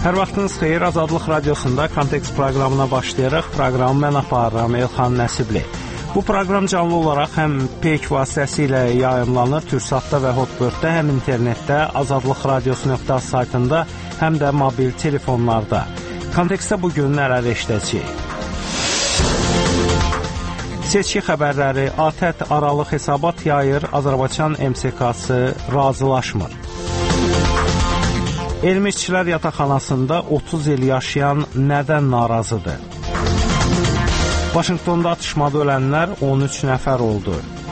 Hər vaxtınız xeyir, Azadlıq Radiosunda Kontekst proqramına başlayaraq proqramı mən aparıram, Elxan Nəsibli. Bu proqram canlı olaraq həm PEK vasitəsilə yayımlanır, Türksatda və Hotbirddə, həm internetdə, azadlıqradiosu.az saytında, həm də mobil telefonlarda. Kontekstdə bugün nələr eşidəcəyik? Seçki xəbərləri, ATƏT aralıq hesabat yayır, Azərbaycan MSK-sı razılaşmır. Elmi İşçilər Yataqxanasında 30 il yaşayan nədən narazıdır? Vaşinqtonda atışmada ölənlər 13 nəfər oldu.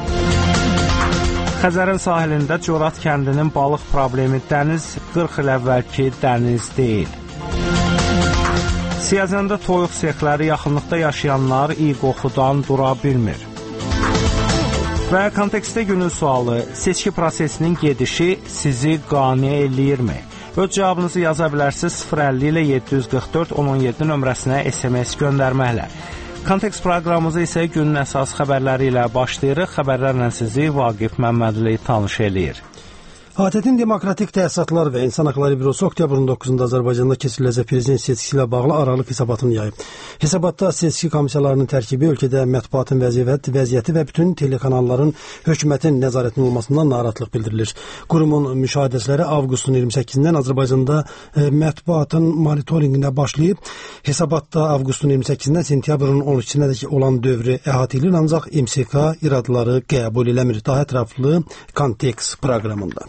Xəzərin sahilində Corat kəndinin balıq problemi dəniz 40 il əvvəlki dəniz deyil. Siyəzəndə toyuq sexləri yaxınlıqda yaşayanlar iyi qoxudan dura bilmir. Və kontekstdə günün sualı, seçki prosesinin gedişi sizi qane eləyirmi? Öz cavabınızı yaza bilərsiniz 050 ilə 744 1017 nömrəsinə SMS göndərməklə. Kontekst proqramımızı isə günün əsas xəbərləri ilə başlayırıq. Xəbərlərlə sizi Vaqif Məmmədli tanış eləyir. ATƏT-in Demokratik Təsisatlar və İnsan Haqları Bürosu oktyabrın 9-da Azərbaycanda keçiriləcək prezident seçkisi ilə bağlı aralıq hesabatını yayıb. Hesabatda seçki komissiyalarının tərkibi ölkədə mətbuatın vəziyyəti və bütün telekanalların hökumətin nəzarətinin olmasından narahatlıq bildirilir. Qurumun müşahidəçiləri avqustun 28-dən Azərbaycanda mətbuatın monitorinqinə başlayıb. Hesabatda avqustun 28-dən sentyabrın 13-dək olan dövrü əhatə edilir, ancaq MSK iradları qəbul eləmir. Daha ətraflı kontekst proqramında.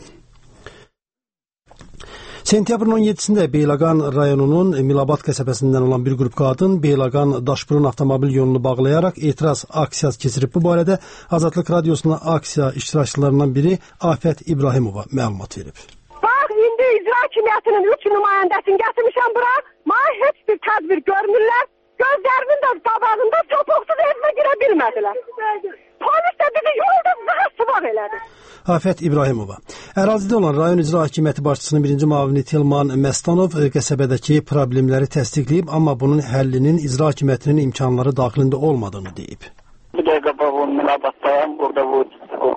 Sentyabrın 17-də Beyləqan rayonunun Milabad qəsəbəsindən olan bir qrup qadın Beyləqan Daşburun avtomobil yolunu bağlayaraq etiraz aksiyası keçirib. Bu barədə Azadlıq Radiosuna aksiya iştirakçılarından biri Afət İbrahimova məlumat verib. Bax, indi icra hakimiyyətinin 3 nümayəndəsini gətirmişəm bura. Mənə heç bir tədbir görmürlər. Gözlərinin də qabağında topuqsuz evimə girə bilmədilər. Polis də bizi yolda daha sıvaq elədi. Afət İbrahimova. Ərazidə olan rayon icra hakimiyyəti başçısının birinci müavini Tilman Məstanov qəsəbədəki problemləri təsdiqləyib, amma bunun həllinin icra hakimiyyətinin imkanları daxilində olmadığını deyib. Bu dəqiqə bu Milabad'dayım, burada bu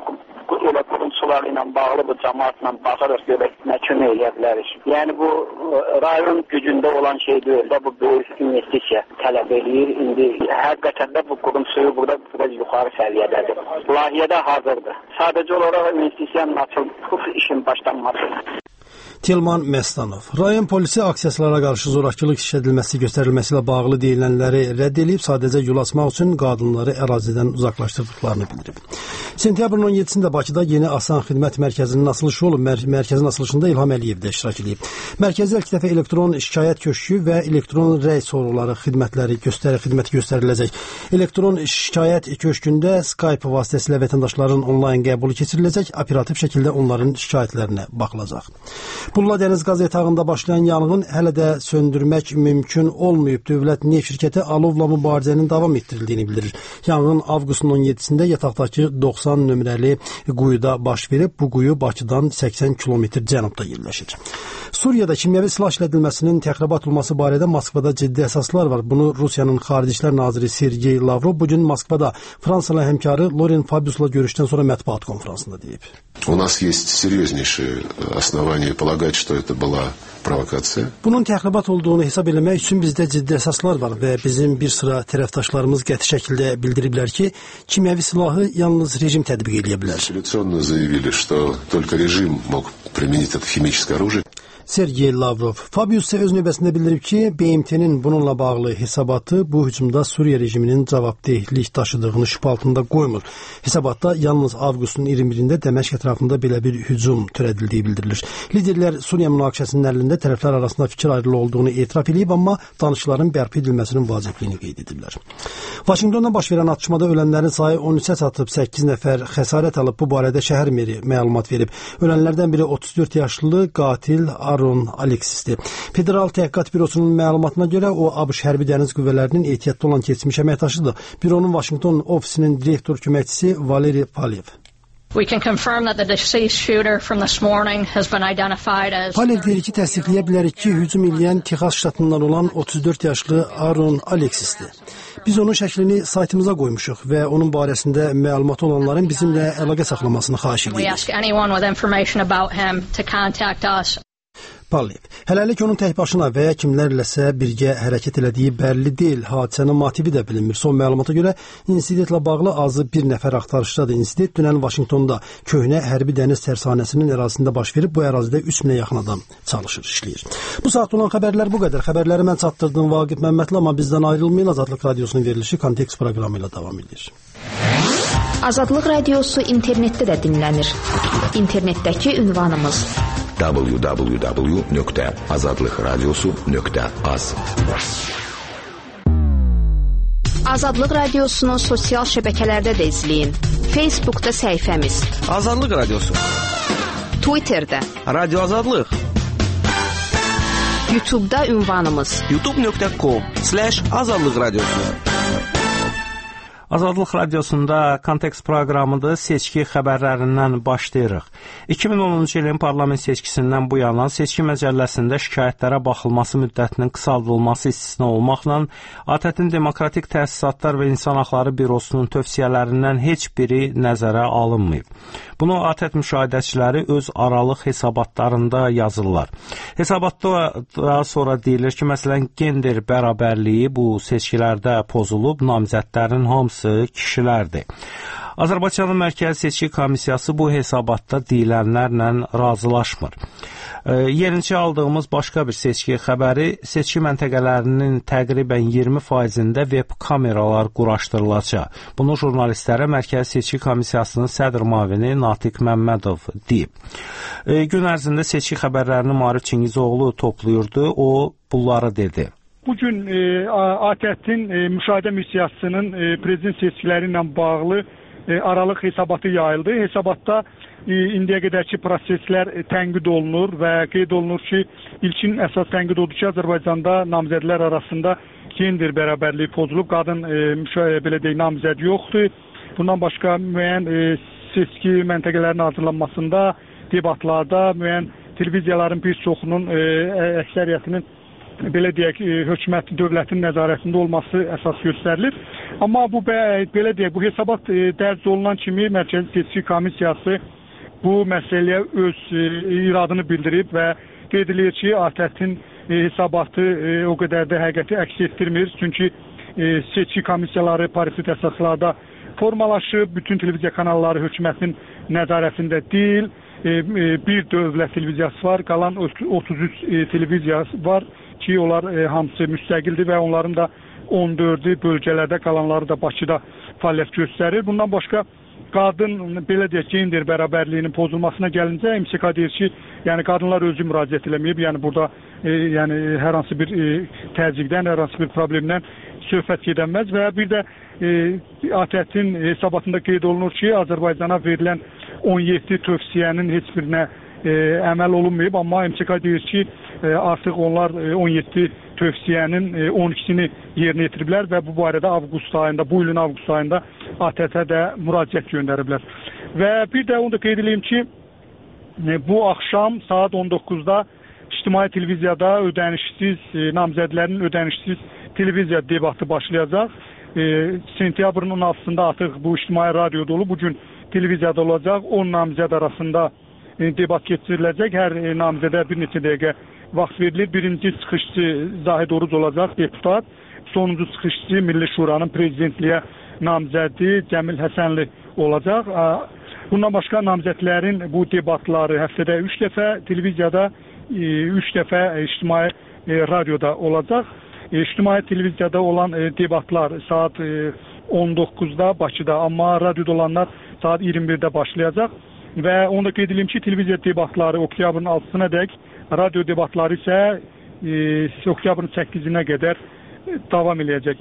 elə qurumçular ilə bağlı bu cəmaatla baxarıq görək nə kömək edə bilərik. Yəni bu rayon gücündə olan şey deyil də, bu böyük investisiya tələb edir. İndi həqiqətən də bu qurum suyu burada biraz yuxarı səviyyədədir. Layihədə hazırdır. Sadəcə olaraq investisiyanın açılıb işin başlanması. Tilman Məstanov. Rayon polisi aksiyaslara qarşı zorakılıq işlədilməsi göstərilməsi ilə bağlı deyilənləri rədd edib, sadəcə yol açmaq üçün qadınları ərazidən uzaqlaşdırdıqlarını bildirib. Sentyabrın 17-də Bakıda yeni Asan Xidmət Mərkəzinin açılışı olub. Mərkəzin açılışında İlham Əliyev də iştirak edib. Mərkəzdə ilk dəfə elektron şikayət köşkü və elektron rəy sorğuları xidməti göstəriləcək. Elektron şikayət köşkündə Skype vasitəsilə vətəndaşların onlayn qəbulu keçiriləcək, operativ şəkildə onların şikayətlərinə baxılacaq. Bulla Dəniz qaz yatağında başlayan yanğın hələ də söndürmək mümkün olmayıb. Dövlət neft şirkəti alovla mübarizənin davam etdirildiyini bildirir. Yanğın avqustun 17-də yataqdakı 90 nömrəli quyuda baş verib. Bu quyu Bakıdan 80 kilometr cənubda yerləşir. Suriyada kimyəvi silah işlədilməsinin təxribat olması barədə Moskvada ciddi əsaslar var. Bunu Rusiyanın Xarici İşlər naziri Sergey Lavrov bugün Moskvada Fransalı həmkarı Loren Fabius'la görüşdən sonra mətbuat konferansında deyib. У нас есть серьезнейшие основания полагать, что это была провокация. Bunun təxribat olduğunu hesab eləmək üçün bizdə ciddi əsaslar var və bizim bir sıra tərəfdaşlarımız qəti şəkildə bildiriblər ki, kimyəvi silahı yalnız rejim tətbiq edə bilər. Резолюционно заявили, что только режим мог применить это химическое оружие. Sergey Lavrov. Fabius isə öz növbəsində bildirib ki, BMT-nin bununla bağlı hesabatı bu hücumda Suriya rejiminin cavabdehlik daşıdığını şübhə altında qoymur. Hesabatda yalnız avqustun 21-də Dəməşq ətrafında belə bir hücum törədildiyi bildirilir. Liderlər Suriya münaqişəsinin əlində tərəflər arasında fikir ayrılığı olduğunu etiraf edib, amma danışıqların bərpa edilməsinin vacibliyini qeyd ediblər. Vaşinqtonda baş verən atışmada ölənlərin sayı 13-ə çatıb, 8 nəfər xəsarət alıb. Bu barədə şəhər meri məlumat verib. Ölənlərdən biri 34 yaşlı qatil Aron Alexis'dir. Federal Təhqiqat Bürosunun məlumatına görə o ABŞ hərbi dəniz qüvvələrinin ehtiyatda olan keçmiş əməkdaşıdır. Büronun Vaşinqton ofisinin direktor köməkçisi Valeri Palyev. Palyev deyir ki, təsdiqləyə bilərik ki, hücum eləyən Texas ştatından olan 34 yaşlı Aron Alexis'dir. Biz onun şəklini saytımıza qoymuşuq və onun barəsində məlumatı olanların bizimlə əlaqə saxlamasını xahiş edirik. Pallayev. Hələlik onun tək başına və ya kimlərləsə birgə hərəkət elədiyi bəlli deyil. Hadisənin motivi də bilinmir. Son məlumata görə insidentlə bağlı azı bir nəfər axtarışdadır. İnsident dünən Vaşinqtonda köhnə hərbi dəniz tərsanəsinin ərazisində baş verib. Bu ərazidə 3000-ə yaxın adam çalışır, işləyir. Bu saat olan xəbərlər bu qədər. Xəbərləri mən çatdırdım Vaqif Məmmədli, amma bizdən ayrılmayın. Azadlıq Radiosunun verilişi Kontekst proqramı ilə davam edir. Azadlıq Radiosu internetdə də dinlənir. İnternetdəki ünvanımız www.azadlıqradiosu.az. Azadlıq Radiosunu sosial şəbəkələrdə də izləyin. Facebookda səhifəmiz Azadlıq Radiosu, Twitterdə Radio Azadlıq, YouTube'da ünvanımız youtube.com/Azadlıq Radiosu. Azadlıq Radiosunda Kontekst proqramıdır. Seçki xəbərlərindən başlayırıq. 2010-cu ilin parlament seçkisindən bu yana seçki məcəlləsində şikayətlərə baxılması müddətinin qısaldılması istisna olmaqla ATƏT-in Demokratik Təsisatlar və İnsan Haqları Bürosunun tövsiyələrindən heç biri nəzərə alınmayıb. Bunu ATƏT müşahidəçiləri öz aralıq hesabatlarında yazırlar. Hesabatda daha sonra deyilir ki, məsələn, gender bərabərliyi bu seçkilərdə pozulub, namizədlərin hamısı kişilərdir. Azərbaycanın Mərkəzi Seçki Komissiyası bu hesabatda deyilənlərlə razılaşmır. Yenincə aldığımız başqa bir seçki xəbəri, seçki məntəqələrinin təqribən 20%-də web kameralar quraşdırılacaq. Bunu jurnalistlərə Mərkəzi Seçki Komissiyasının sədr müavini Natiq Məmmədov deyib. Gün ərzində seçki xəbərlərini Maarif Çingizoğlu toplayırdı, o bunları dedi. Bugün ATƏT-in müşahidə missiyasının prezident seçkiləri ilə bağlı aralıq hesabatı yayıldı. Hesabatda indiyə qədərki proseslər tənqid olunur və qeyd olunur ki, ilkin əsas tənqid odur ki, Azərbaycanda namizədlər arasında gender bərabərliyi pozulub, qadın belə deyək, namizəd yoxdur. Bundan başqa müəyyən seçki məntəqələrinin hazırlanmasında, debatlarda, müəyyən televiziyaların bir çoxunun əksəriyyətinin belə deyək, hökumət dövlətin nəzarətində olması əsas göstərilir. Amma bu belə deyək, bu hesabat dərc olunan kimi Mərkəzi Seçki Komissiyası bu məsələyə öz iradını bildirib və qeyd edir ki, ATƏT-in hesabatı o qədər də həqiqəti əks etdirmir. Çünki seçki komissiyaları pariter əsaslarda formalaşıb, bütün televiziya kanalları hökumətin nəzarətində deyil. Bir dövlət televiziyası var, qalan 33 televiziyası var ki, onlar hamısı müstəqildir və onların da 14-ü bölgələrdə, qalanları da Bakıda fəaliyyət göstərir. Bundan başqa qadın, belə deyək, gender bərabərliyinin pozulmasına gəlincə, MSK deyir ki, yəni qadınlar özü müraciət eləməyib, yəni burada yəni hər hansı bir təzyiqdən, hər hansı bir problemdən söhbət gedənməz və bir də ATƏT-in hesabatında qeyd olunur ki, Azərbaycana verilən 17 tövsiyənin heç birinə əməl olunmayıb, amma MSK deyir ki, artıq onlar 17 tövsiyənin 12-sini yerinə yetiriblər və bu barədə bu ilin avqust ayında ATƏT-ə də müraciət göndəriblər. Və bir də onu da qeyd edeyim ki, bu axşam saat 19-da ictimai televiziyada namizədlərin ödənişsiz televiziya debatı başlayacaq. Sentyabrın 16-sında artıq bu ictimai radioda olub, bugün televiziyada olacaq. 10 namizəd arasında debat keçiriləcək. Hər namizədə bir neçə dəqiqə vaxt verilir. Birinci çıxışçı Zahid Oruz olacaq, deputat. Sonuncu çıxışçı Milli Şuranın prezidentliyə namizədi Cəmil Həsənli olacaq. Bundan başqa namizədlərin bu debatları həftədə 3 dəfə televiziyada, 3 dəfə ictimai radioda olacaq. İctimai televiziyada olan debatlar saat 19-da Bakıda, amma radioda olanlar saat 21-də başlayacaq. Və onu da qeyd edeyim ki, televiziya debatları oktyabrın 6-sına dək, radio debatları isə oktyabrın 8-nə qədər davam eləyəcək.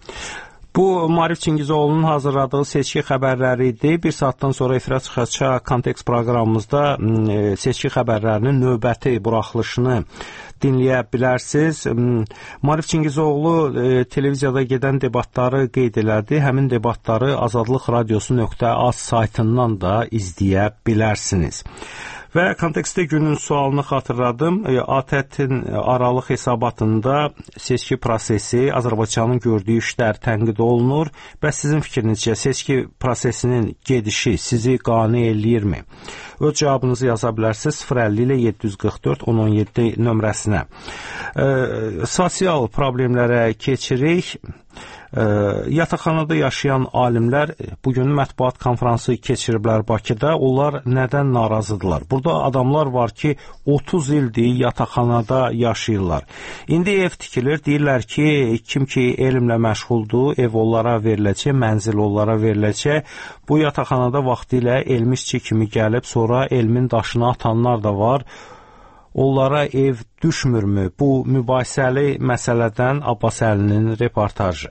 Bu, Maarif Çingizoğlu'nun hazırladığı seçki xəbərləri idi. Bir saatdan sonra efirə çıxacaq Kontekst proqramımızda seçki xəbərlərinin növbəti buraxılışını dinləyə bilərsiniz. Maarif Çingizoğlu televiziyada gedən debatları qeyd elədi. Həmin debatları azadlıqradiosu.az saytından da izləyə bilərsiniz. Və kontekstdə günün sualını xatırladım. ATƏT-in aralıq hesabatında seçki prosesi, Azərbaycanın gördüyü işlər tənqid olunur. Bəs sizin fikrinizcə seçki prosesinin gedişi sizi qane eləyirmi? Öz cavabınızı yaza bilərsiniz 050 ilə 744 1017 nömrəsinə. Sosial problemlərə keçirik. Yataqxanada yaşayan alimlər bugün mətbuat konfransı keçiriblər Bakıda. Onlar nədən narazıdırlar? Burada adamlar var ki, 30 ildir yataqxanada yaşayırlar. İndi ev tikilir, deyirlər ki, kim ki elmlə məşğuldur, ev onlara veriləcək, mənzil onlara veriləcək. Bu yataqxanada vaxtilə elmi işçi kimi gəlib, sonra elmin daşını atanlar da var. Onlara ev düşmürmü? Bu mübahisəli məsələdən Abbas Əlinin reportajı.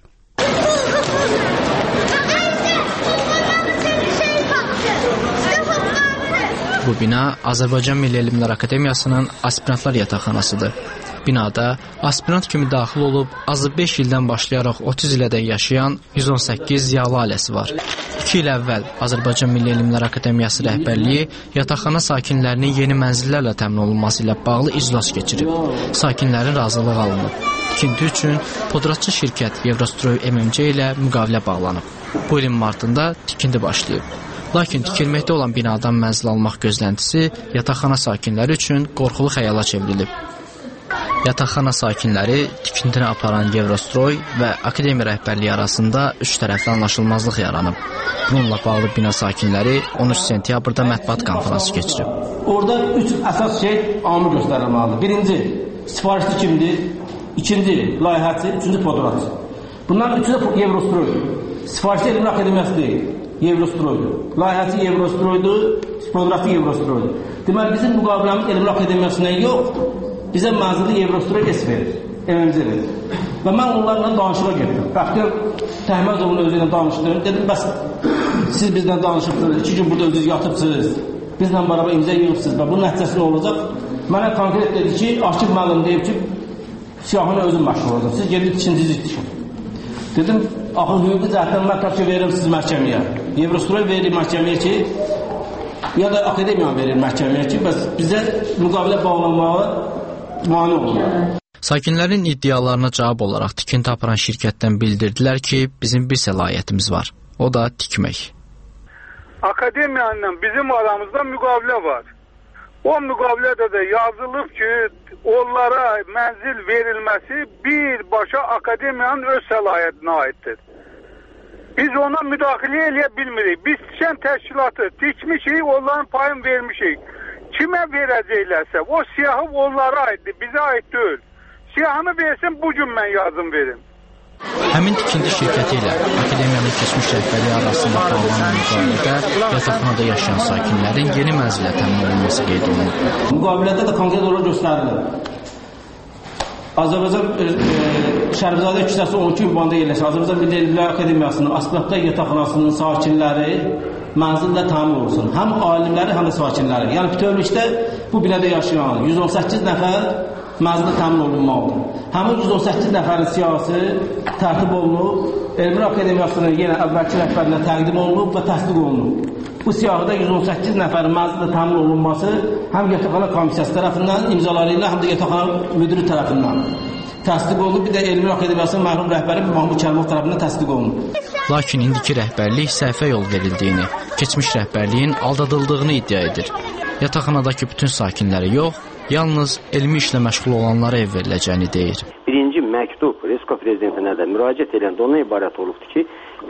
Bu bina Azərbaycan Milli Elmlər Akademiyasının aspirantlar yataqxanasıdır. Binada aspirant kimi daxil olub azı 5 ildən başlayaraq 30 ilədək yaşayan 118 ziyalı ailəsi var. 2 il əvvəl Azərbaycan Milli Elmlər Akademiyası rəhbərliyi yataqxana sakinlərinin yeni mənzillərlə təmin olunması ilə bağlı iclas keçirib. Sakinlərin razılığı alınıb. Tikinti üçün podratçı şirkət Evrostroy MMC ilə müqavilə bağlanıb. Bu ilin martında tikinti başlayıb. Lakin tikilməkdə olan binadan mənzil almaq gözləntisi yataqxana sakinləri üçün qorxulu xəyala çevrilib. Yataqxana sakinləri tikintini aparan Evrostroy və akademiya rəhbərliyi arasında üç tərəfli anlaşılmazlıq yaranıb. Bununla bağlı bina sakinləri 13 sentyabrda mətbuat konfransı keçirib. Orada üç əsas amil göstərilməlidir. Birinci, sifarişçi kimdir? İkinci, layihəçi, üçüncü podratçı. Bunların üçü də Evrostroy. Sifarişçi Elmlər Akademiyası deyil. Evrostroydur. Layihəçi Evrostroydur, podratçı Evrostroydur. Deməli, bizim müqaviləmiz Elmlər Akademiyasından yox, bizə mənzili Evrostroy S verir, MMC verir. Və mən onlarla danışığa getdim. Bəxtiyar Təhməzovun özü ilə danışdım. Dedim, bəs siz bizlə danışıbsınız, 2 gün burada özünüz yatıbsınız, bizlə bərabər imza yığıbsınız və bunun nəticəsi nə olacaq? Mənə konkret dedi ki, Akif müəllim deyib ki, siyahına özüm məşğul olacaq. Siz gedib ikincisi tikin. Dedim, axı hüquqi cəhətdən mən tapşı verirəm siz məhkəməyə. Evrostroy verir məhkəməyə ki, ya da akademiya verir məhkəməyə ki, bəs bizə müqavilə bağlanmağa mane olur. Sakinlərin iddialarına cavab olaraq tikinti aparan şirkətdən bildirdilər ki, bizim bir səlahiyyətimiz var. O da tikmək. Akademiyanla bizim aramızda müqavilə var. O müqavilədə də yazılıb ki, onlara mənzil verilməsi birbaşa akademiyanın öz səlahiyyətinə aiddir. Biz ona müdaxilə eləyə bilmirik. Biz tikən təşkilatı tikmişik, onların payını vermişik. Kimə verəcəklərsə, o siyahı onlara aiddir, bizə aid deyil. Siyahını versin, bugün mən yazım verim. Həmin tikinti şirkəti ilə akademiyanın keçmiş rəhbərliyi arasında bağlanan müqavilədə yataqxanada yaşayan sakinlərin yeni mənzilə təmin olunması qeyd olunub. Müqavilədə də konkret olaraq göstərilir. Azərbaycan Şərifzadə küçəsi 12 ünvanda yerləşir. Azərbaycan Milli Elmlər Akademiyasının aspirantlar yataqxanasının sakinləri mənzillə təmin olsun. Həm alimləri, həm də sakinləri. Yəni bütövlükdə bu binada yaşayan 118 nəfər mənzillə təmin olunmalıdır. Həmin 118 nəfərin siyahısı tərtib olunub, Elmlər Akademiyasının yenə əvvəlki rəhbərinə təqdim olunub və təsdiq olunub. Bu siyahıda 118 nəfərin mənzillə təmin olunması həm yataqxana komissiyası tərəfindən imzaları ilə, həm də yataqxana müdürü tərəfindən təsdiq olunub. Bir də Elmlər Akademiyasının mərhum rəhbəri Mahmud Kərimov tərəfindən təsdiq olunub. Lakin indiki rəhbərlik səhvə yol verildiyini, keçmiş rəhbərliyin aldadıldığını iddia edir. Yataqxanadakı bütün sakinləri yox, yalnız elmi işlə məşğul olanlara ev veriləcəyini deyir. Birinci məktub Respublika Prezidentinə də müraciət edən ondan ibarət olubdur ki,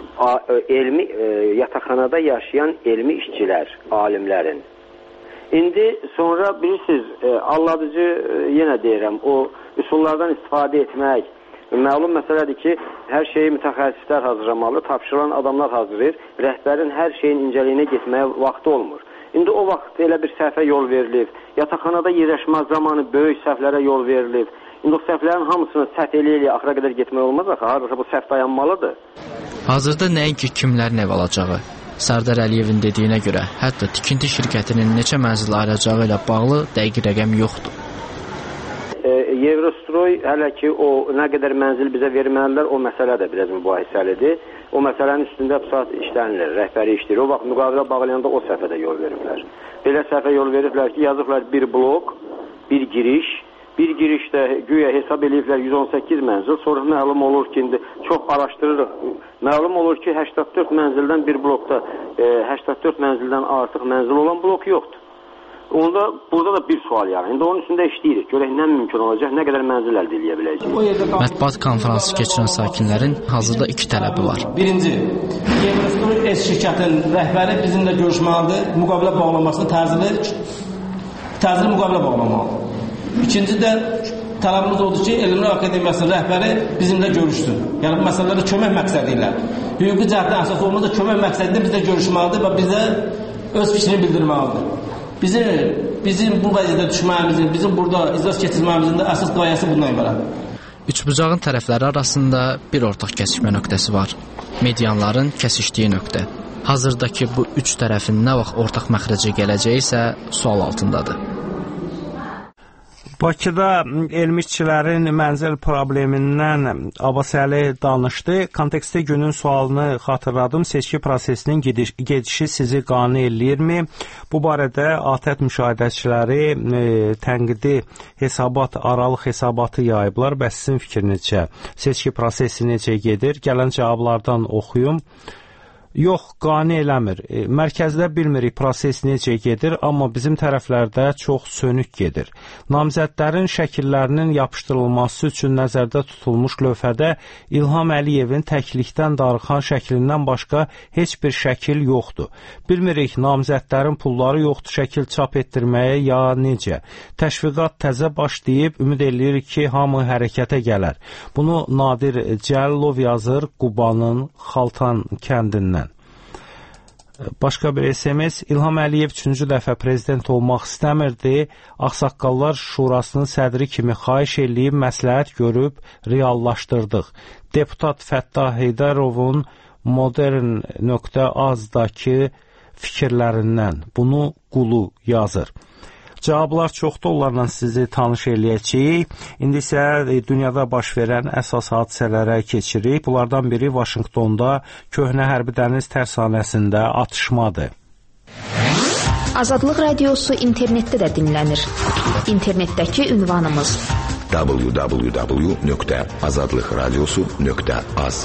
yataqxanada yaşayan elmi işçilər, alimlərin. İndi sonra bilirsiniz, alladıcı yenə deyirəm, o üsullardan istifadə etmək, məlum məsələdir ki, hər şeyi mütəxəssislər hazırlamalı, tapşırılan adamlar hazırlayır, rəhbərin hər şeyin incəliyinə getməyə vaxtı olmur. İndi o vaxt elə bir səhvə yol verilib, yataqxanada yerləşmə zamanı böyük səhvlərə yol verilib. İndi o səhvlərin hamısını səhv eləyə axıra qədər getmək olmaz axı, harada bu səhv dayanmalıdır. Hazırda nəinki kimlərin ev alacağı, Sərdar Əliyevin dediyinə görə, hətta tikinti şirkətinin neçə mənzil ayıracağı ilə bağlı dəqiq rəqəm yoxdur. Evrostroy hələ ki o nə qədər mənzil bizə verməlilər, o məsələ də biraz mübahisəlidir. o məsələnin üstündə bu saat işlənir, rəhbəri işləyir. O vaxt müqavilə bağlayanda o səhvədə yol veriblər. Belə səhvə yol veriblər ki, yazıblar bir blok, bir giriş. Bir girişdə güya hesab ediblər 118 mənzil. Sonra məlum olur ki, indi çox araşdırırıq. Məlum olur ki, 84 mənzildən bir blokda 84 mənzildən artıq mənzil olan blok yoxdur. Onda burada da bir sual yani. İndi onun üstündə işləyirik. Görək nə mümkün olacaq, nə qədər mənzil əldə edə biləcəyik. Mətbuat konfransı keçirən sakinlərin hazırda 2 tələbi var. Birinci, Eurostroj S şirkətinin rəhbəri bizimlə görüşməlidir. Müqavilə bağlamasını təcili müqavilə bağlamalıdır. İkinci də tələbimiz odur ki, Elmlər Akademiyasının rəhbəri bizimlə görüşsün. Yəni bu məsələlərdə kömək məqsədi ilə. Hüquqi cəhətdən əsas olmasa kömək məqsədində bizlə görüşməlidir və bizə öz fikrini bildirməlidir. Bizim bu vəziyyətə düşməyimizin, bizim burada iclas keçirməyimizin də əsas qayəsi bundan ibarətdir. Üçbucağın tərəfləri arasında bir ortaq kəsişmə nöqtəsi var. Medianların kəsişdiyi nöqtə. Hazırdakı bu üç tərəfin nə vaxt ortaq məxrəcə gələcəyi isə sual altındadır. Bakıda elmi işçilərin mənzil problemindən Abbasəli danışdı. Kontekstdə günün sualını xatırladım. Seçki prosesinin gedişi sizi qane eləyirmi? Bu barədə ATƏT müşahidəçiləri tənqidi hesabat, aralıq hesabatı yayıblar. Bəs sizin fikrinizcə seçki prosesi necə gedir? Gələn cavablardan oxuyum. Yox, qane eləmir. Mərkəzdə bilmirik proses necə gedir, amma bizim tərəflərdə çox sönük gedir. Namizədlərin şəkillərinin yapışdırılması üçün nəzərdə tutulmuş lövhədə İlham Əliyevin təklikdən darıxan şəklindən başqa heç bir şəkil yoxdur. Bilmirik, namizədlərin pulları yoxdur şəkil çap etdirməyə ya necə. Təşviqat təzə başlayıb, ümid edirik ki, hamı hərəkətə gələr. Bunu Nadir Cəlilov yazır Qubanın Xaltan kəndindən. Başqa bir SMS, İlham Əliyev 3-cü dəfə prezident olmaq istəmirdi. Ağsaqqallar Şurasının sədri kimi xahiş eləyib, məsləhət görüb, reallaşdırdıq. Deputat Fəttah Heydərovun modern.az-dakı fikirlərindən bunu Qulu yazır. Cavablar çoxdur, onlarla sizi tanış eləyəcəyik. İndi isə dünyada baş verən əsas hadisələrə keçirik. Bunlardan biri Vaşinqtonda köhnə hərbi dəniz tərsanəsində atışmadır. Azadlıq Radiosu internetdə də dinlənir. İnternetdəki ünvanımız www.azadlıqradiosu.az.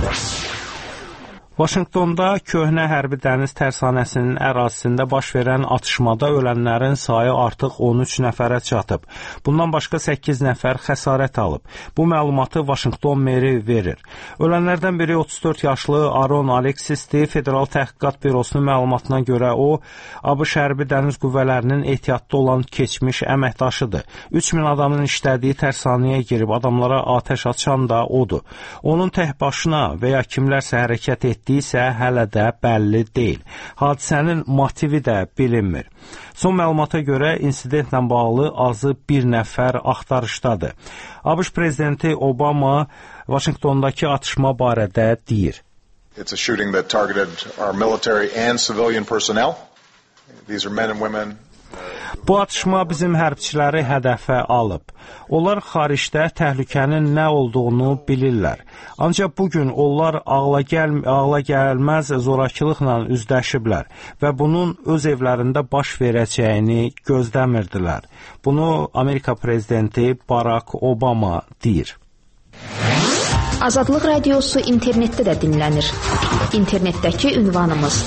Vaşinqtonda köhnə hərbi dəniz tərsanəsinin ərazisində baş verən atışmada ölənlərin sayı artıq 13 nəfərə çatıb. Bundan başqa 8 nəfər xəsarət alıb. Bu məlumatı Vaşinqton meri verir. Ölənlərdən biri 34 yaşlı Aron Alexisdir. Federal Təhqiqat Bürosunun məlumatına görə o, ABŞ hərbi dəniz qüvvələrinin ehtiyatda olan keçmiş əməkdaşıdır. 3000 adamın işlədiyi tərsanəyə girib adamlara atəş açan da odur. Onun tək başına və ya kimlərsə hərəkət etdi isə hələ də bəlli deyil. Hadisənin motivi də bilinmir. Son məlumata görə insidentlə bağlı azı bir nəfər axtarışdadır. ABŞ prezidenti Obama Vaşinqtondakı atışma barədə deyir. It's a shooting that targeted our military and civilian personnel. These are men and women. Bu atışma bizim hərbçiləri hədəfə alıb. Onlar xaricdə təhlükənin nə olduğunu bilirlər. Ancaq bugün onlar ağla gəlməz zorakılıqla üzləşiblər və bunun öz evlərində baş verəcəyini gözləmirdilər. Bunu Amerika prezidenti Barack Obama deyir. Azadlıq Radiosu internetdə də dinlənir. İnternetdəki ünvanımız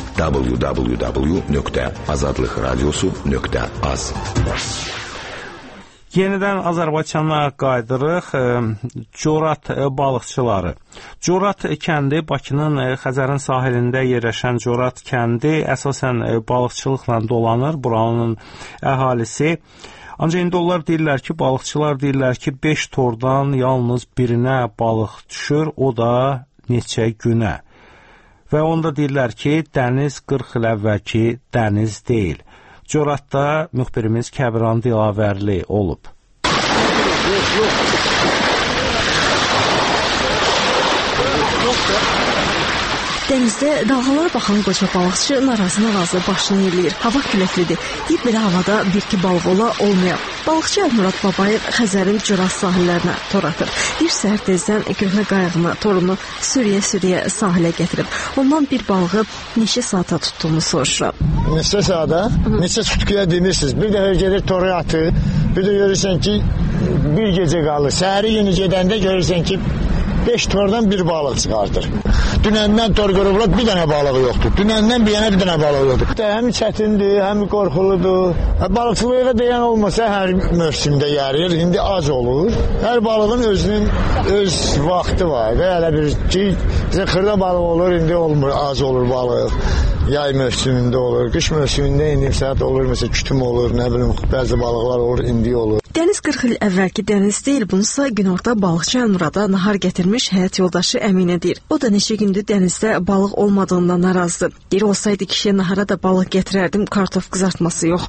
www.azadlıqradiosu.az. Yenidən Azərbaycana qaydırıq. Corat balıqçıları. Corat kəndi Bakının Xəzərin sahilində yerləşən Corat kəndi əsasən balıqçılıqla dolanır. Buranın əhalisi. Ancaq indi onlar deyirlər ki, balıqçılar deyirlər ki, 5 tordan yalnız birinə balıq düşür, o da neçə günə. Və onda deyirlər ki, dəniz 40 il əvvəlki dəniz deyil. Coratda müxbirimiz Kəbran Dilavərli olub. Dənizdə dalğalara baxan qoca balıqçı narazı başını yelləyir. Hava küləklidir. Deyib belə havada bir-iki balıq ola olmuyor. Balıqçı Əlmurad Babayev Xəzərin Coraz sahillərinə tor atır. Bir səhər tezdən köhnə qayığına torunu sürüyə sahilə gətirib. Ondan bir balığı neçə saata tutduğunu soruşuram. Neçə saata? Neçə tutkuya demirsiniz? Bir dəfə gedir toru atır. Bir də görürsən ki, bir gecə qalır. Səhəri yeni gedəndə görürsən ki, 5 tordan bir balıq çıxardır. Dünəndən tor qurublar, bir dənə balığı yoxdur. Dünəndən bir dənə balığı yoxdur. Həm çətindir, həm qorxuludur. Balıqçılığa deyən olmasa hər mövsümdə yarayır. İndi az olur. Hər balığın öz vaxtı var. Elə bir ki, xırda balıq olur, indi olmur, az olur balıq. Yay mövsümündə olur, qış mövsümündə indi saat olur, məsələn kütüm olur, nə bilim, bəzi balıqlar olur, indi olur. Dəniz 40 il əvvəlki dəniz deyil, bununsa günorta balıqçı Əlmurada nahar gətirmiş həyat yoldaşı Əminə deyir. O da neçə gündür dənizdə balıq olmadığından narazıdır. Deyir, olsaydı kişiyə nahara da balıq gətirərdim, kartof qızartması yox.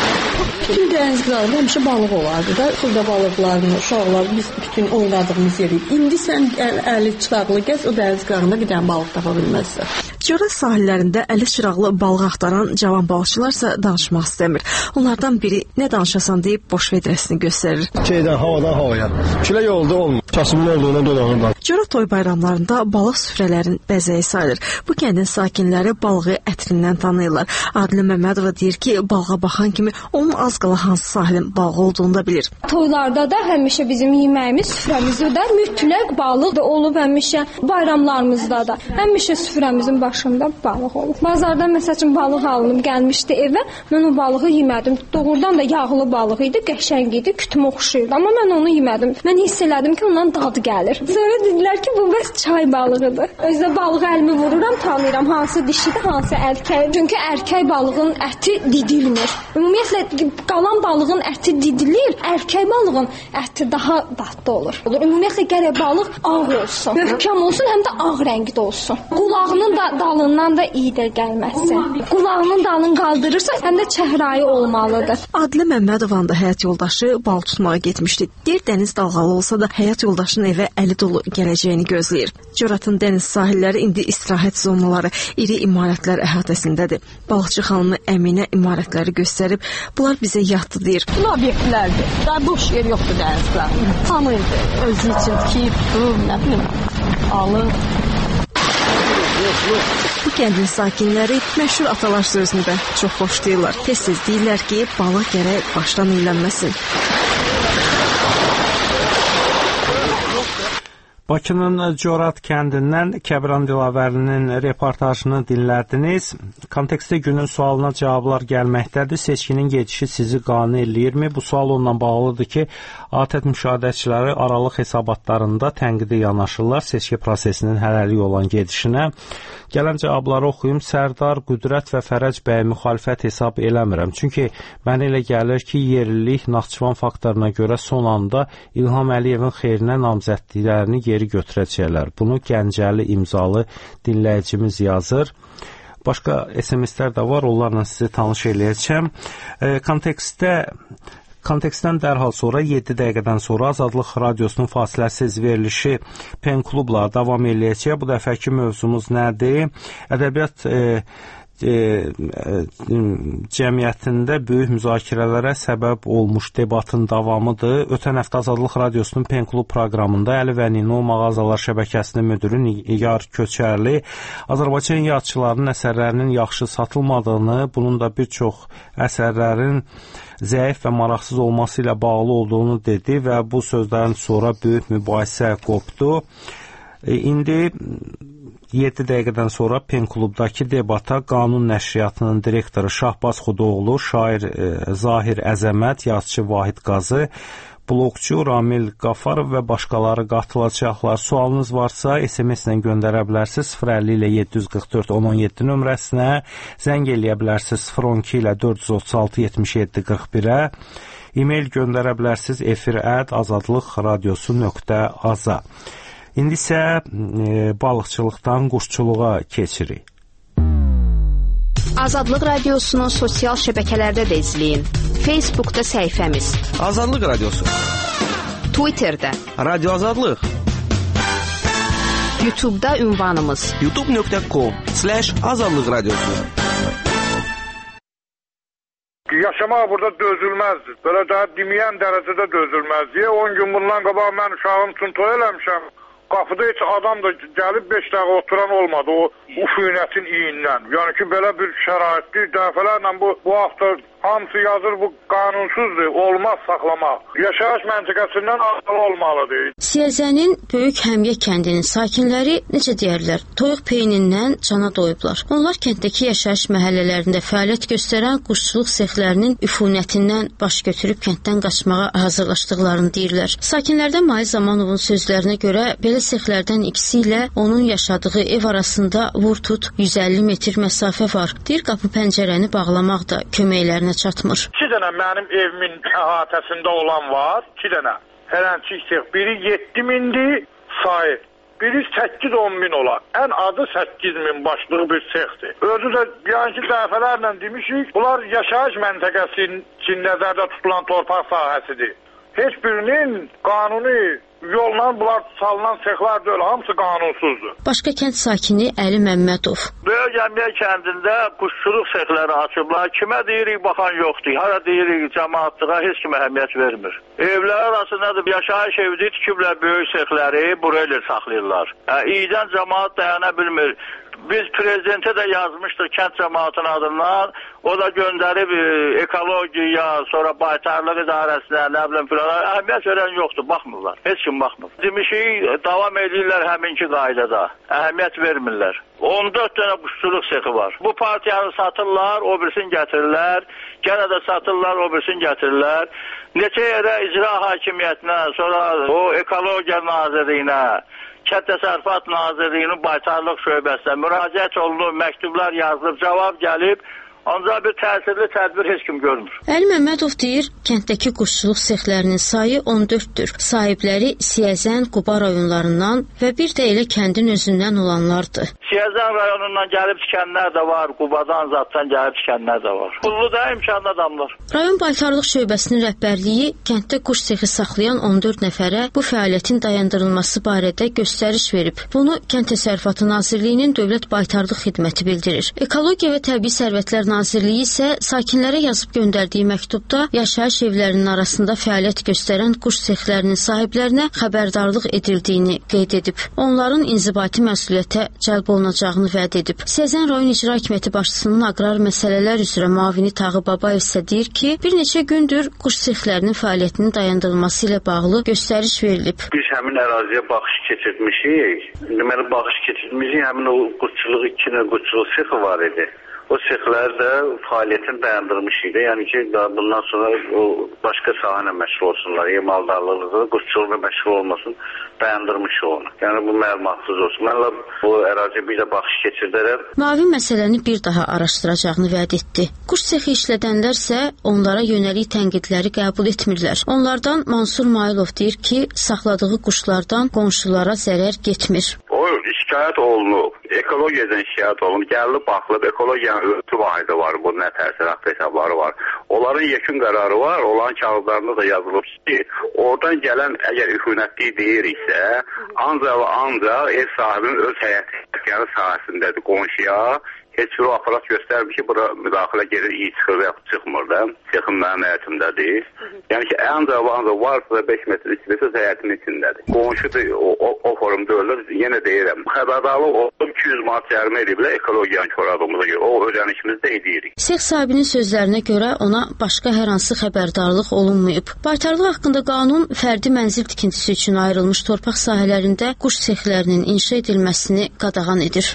Bütün dəniz qırağında həmişə balıq olardı da, xırda balıqlarını, uşaqlar, biz bütün oynadığımız yeri. İndi sən əli çıraqlı gəz, o dəniz qırağında bir dənə balıq tapa bilməzsən. Coraz sahillərində əli çıraqlı balıq axtaran cavan balıqçılarsa danışmaq istəmir. Onlardan biri nə danışasan deyib boş vedrəsini göstərir. Havadan havaya. Külək oldu, olmur. Kasımın olduğuna dolanırlar. Cora toy bayramlarında balıq süfrələrin bəzəyi sayılır. Bu kəndin sakinləri balığı ətrindən tanıyırlar. Adilə Məmmədova deyir ki, balığa baxan kimi onun az qala hansı sahilin balığı olduğunu da bilir. Toylarda da həmişə bizim yeməyimiz, süfrəmizdə də mütləq balıq da olub, həmişə bayramlarımızda da. Həmişə süfrəmizin başında balıq olub. Bazardan məsəl üçün balıq alınıb gəlmişdi evə, mən o balığı yemədim. Doğrudan da yağlı balıq idi, qəşəng idi, kütümə oxşayırdı, amma mən onu yemədim. Mən hiss elədim ki, ondan dadı gəlir. Sonra dedilər ki, bu bəs çay balığıdır. Özdə balığı əlimi vururam, tanıyıram hansı dişidir, hansı erkək. Çünki erkək balığın əti didilmir. Ümumiyyətlə qalan balığın əti didilir, erkək balığın əti daha dadlı olur. Ümumiyyətlə gərək balıq ağ olsun, möhkəm olsun, həm də ağ rəngdə olsun. Qulağının da dalından da iyi də gəlməsin. Qulağının dalını qaldırırsa, həm də çəhrayı olmalıdır. Adilə Məmmədovanın da həyat yoldaşı bal tutmağa getmişdi. Deyir, dəniz dalğalı olsa da həyat yoldaşının evə əli dolu gələcəyini gözləyir. Coratın dəniz sahilləri indi istirahət zonaları, iri imarətlər əhatəsindədir. Balıqçı xanımı Əminə imarətləri göstərib, bunlar bizə yatdı deyir. Bu obyektlərdir. Daha boş yer yoxdur dənizdə. Tanıydı. Özü üçün kip, nə bilim, alır. Bu kəndin sakinləri məşhur atalar sözünü də çox xoşlayırlar. Tez-tez deyirlər ki, balıq gərək başdan iylənməsin. Bakının Corat kəndindən Kəbran Dilavərinin reportajını dinlədiniz. Kontekstdə günün sualına cavablar gəlməkdədir. Seçkinin gedişi sizi qane eləyirmi? Bu sual onunla bağlıdır ki, ATƏT müşahidəçiləri aralıq hesabatlarında tənqidi yanaşırlar seçki prosesinin hələlik olan gedişinə. Gələn cavabları oxuyum. Sərdar, Qüdrət və Fərəc bəy müxalifət hesab eləmirəm. Çünki mənə elə gəlir ki, yerlilik Naxçıvan faktoruna görə son anda İlham Əliyevin xeyrinə namzədliklərini geri götürəcəklər. Bunu Gəncəli imzalı dinləyicimiz yazır. Başqa SMS-lər də var, onlarla sizi tanış eləyəcəm. Kontekstdən dərhal sonra 7 dəqiqədən sonra Azadlıq Radiosunun fasiləsiz verilişi Pen Klubla davam eləyəcək. Bu dəfəki mövzumuz nədir? Ədəbiyyat cəmiyyətində böyük müzakirələrə səbəb olmuş debatın davamıdır. Ötən həftə Azadlıq Radiosunun Pen Klub proqramında Əli və Nino mağazalar şəbəkəsinin müdürü Nigar Köçərli Azərbaycan yazıçılarının əsərlərinin yaxşı satılmadığını, bunun da bir çox əsərlərin zəif və maraqsız olması ilə bağlı olduğunu dedi və bu sözlərin sonra böyük mübahisə qopdu. İndi 7 dəqiqədən sonra Pen Klubdakı debata Qanun Nəşriyyatının direktoru Şahbaz Xudoğlu, şair Zahir Əzəmət, yazıçı Vahid Qazı, blogçu Ramil Qafarov və başqaları qatılacaqlar. Sualınız varsa SMS-lə göndərə bilərsiniz 050 ilə 744 1017 nömrəsinə, zəng eləyə bilərsiniz 012 ilə 436 77 41-ə, e-mail göndərə bilərsiniz efir@azadlıqradiosu.az. İndi isə balıqçılıqdan quşçuluğa keçirik. Azadlıq Radiosunun sosial şəbəkələrdə də izləyin. Facebookda səhifəmiz Azadlıq Radiosu, Twitterdə Radio Azadlıq, YouTube-da ünvanımız youtube.com/azadlıq radiosu. Yaşamaq burada dözülməzdir. Belə daha deməyən dərəcədə dözülməzdir. 10 gün bundan qabaq mən uşağım üçün toy eləmişəm. Qapıda heç adam da gəlib 5 dəqiqə oturan olmadı o üfunətin iyindən. Yəni ki, belə bir şəraitdir. Dəfələrlə bu hafta hamısı yazır, bu qanunsuzdur, olmaz saxlamaq. Yaşayış məntəqəsindən azad olmalıdır. Siyəzənin Böyük Həmiyə kəndinin sakinləri necə deyərlər, toyuq peynindən cana doyublar. Onlar kənddəki yaşayış məhəllələrində fəaliyyət göstərən quşçuluq sexlərinin üfunətindən baş götürüb kənddən qaçmağa hazırlaşdıqlarını deyirlər. Sakinlərdən Mail Zamanovun sözlərinə görə belə sexlərdən ikisi ilə onun yaşadığı ev arasında vur-tut 150 metr məsafə var. Deyir, qapı pəncərəni bağlamaq da köməklərinə çatmır. 2 dənə mənim evimin əhatəsində olan var, 2 dənə. Hərənçik sex. Biri 7.000-dir sayı. Biri 8-10 min olar. Ən adı 8 min başlığı bir sexdir. Özü də yəni ki, dəfələrlə demişik, bunlar yaşayış məntəqəsi üçün nəzərdə tutulan torpaq sahəsidir. Heç birinin qanuni yolla bunlar salınan sexlər deyil, hamısı qanunsuzdur. Başqa kənd sakini Əli Məmmədov. Böyük Həmiyə kəndində quşçuluq sexləri açıblar. Kimə deyirik, baxan yoxdur. Hara deyirik, cəmaatlığa heç kimə əhəmiyyət vermir. Evlər arasında da yaşayış evdə tikiblər böyük sexləri, burayla saxlayırlar. İyidən cəmaat dayana bilmir. Biz prezidentə də yazmışdıq kənd cəmaatının adından. O da göndərib ekologiya, sonra baytarlıq idarəsinə, nə bilim filan. Əhəmiyyət verən yoxdur, baxmırlar. Heç kim baxmır. Demişik, davam edirlər həminki qaydada. Əhəmiyyət vermirlər. 14 dənə quşçuluq sexi var. Bu partiyanı satırlar, o birisini gətirirlər. Gənə də satırlar, o birisini gətirirlər. Neçə yerə icra hakimiyyətinə, sonra o ekologiya nazirliyinə, Kənd Təsərrüfat Nazirliyinin baytarlıq şöbəsinə müraciət olunub, məktublar yazılıb, cavab gəlib, ancaq bir təsirli tədbir heç kim görmür. Əli Məmmədov deyir, kənddəki quşçuluq sexlərinin sayı 14-dür. Sahibləri Siyəzən, Quba rayonlarından və bir də elə kəndin özündən olanlardır. Siyəzən rayonundan gəlib tikənlər də var, Qubadan zatdan gəlib tikənlər də var. Pullu da imkanlı adamlar. Rayon Baytarlıq Şöbəsinin rəhbərliyi kənddə quş sexi saxlayan 14 nəfərə bu fəaliyyətin dayandırılması barədə göstəriş verib. Bunu Kənd Təsərrüfatı Nazirliyinin Dövlət Baytarlıq Xidməti bildirir. Ekologiya və Təbii Sərvətlər Nazirliyi isə sakinlərə yazıb göndərdiyi məktubda yaşayış evlərinin arasında fəaliyyət göstərən quş sexlərinin sahiblərinə xəbərdarlıq edildiyini qeyd edib. Onların inzibati məsuliyyətə cəlb olunacağını vəd edib. Siyəzən rayon icra hakimiyyəti başçısının aqrar məsələlər üzrə müavini Tağı Babayev isə deyir ki, bir neçə gündür quş sexlərinin fəaliyyətinin dayandırılması ilə bağlı göstəriş verilib. Biz həmin əraziyə baxış keçirmişik. Deməli, baxış keçirmişik, həmin o quşçuluq 2 dənə quşçuluq sexi var idi. O sexlər də fəaliyyətini dayandırmış idi. Yəni ki, bundan sonra o başqa sahə məşğul olsunlar. Maldarlıqla, quşçuluqla məşğul olmasın, dayandırmış onu. Yəni bu məlumatsız olsun. Mənlə bu əraziyə bir də baxış keçirdərəm. Müavin məsələni bir daha araşdıracağını vəd etdi. Quş sexi işlədənlər isə onlara yönəlik tənqidləri qəbul etmirlər. Onlardan Mansur Mailov deyir ki, saxladığı quşlardan qonşulara zərər getmir. O şikayət olunub. Ekologiyadan şikayət olunub. Gəlib baxılıb, ekologiyanın ölçü vahidi var, bu nə təsərrüat hesabları var. Onların yekun qərarı var, onların kağızlarında da yazılıb ki, oradan gələn əgər üfunətli deyiriksə, ancaq və ancaq ev sahibinin öz həyəti sahəsindədir qonşuya. Heç bir aparat göstərmir ki, bura müdaxilə gedir, iyi çıxır və yaxud çıxmır da. Sexim mənim həyətimdədir. Yəni ki, ancaq varsa 5 metr içində həyətin içindədir. Qonşudur, o formda ölür, yenə deyirəm. Xəbərdarlıq olub 200 manat cərimə ediblər ekologiyanın çoradığımıza görə. O ödənişimizi də edirik. Sex sahibinin sözlərinə görə ona başqa hər hansı xəbərdarlıq olunmayıb. Baytarlıq haqqında qanun fərdi mənzil tikintisi üçün ayrılmış torpaq sahələrində quş sexlərinin inşa edilməsini qadağan edir.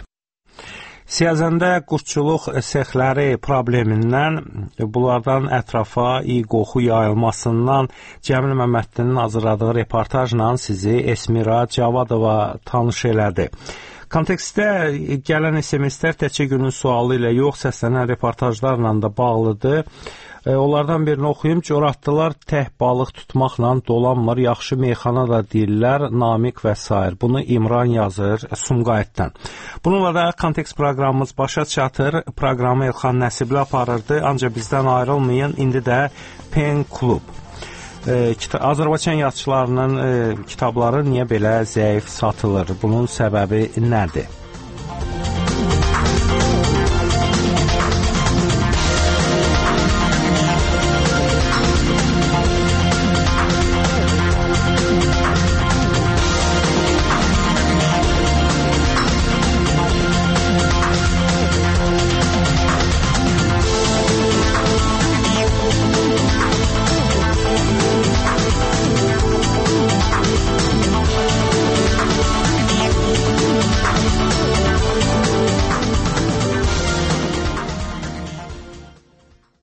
Siyəzəndə quşçuluq sexləri problemindən, bunlardan ətrafa iyi qoxu yayılmasından Cəmil Məmmədlinin hazırladığı reportajla sizi Esmira Cavadova tanış elədi. Kontekstdə gələn SMS-lər təkcə günün sualı ilə yox, səslənən reportajlarla da bağlıdır. Onlardan birini oxuyum. Coratdılar tək balıq tutmaqla dolanmır, yaxşı meyxana da deyirlər, Namiq və s. Bunu İmran yazır Sumqayıtdan. Bununla da kontekst proqramımız başa çatır. Proqramı Elxan Nəsibli aparırdı, ancaq bizdən ayrılmayın. İndi də Pen Klub. Azərbaycan yazıçılarının kitabları niyə belə zəif satılır? Bunun səbəbi nədir?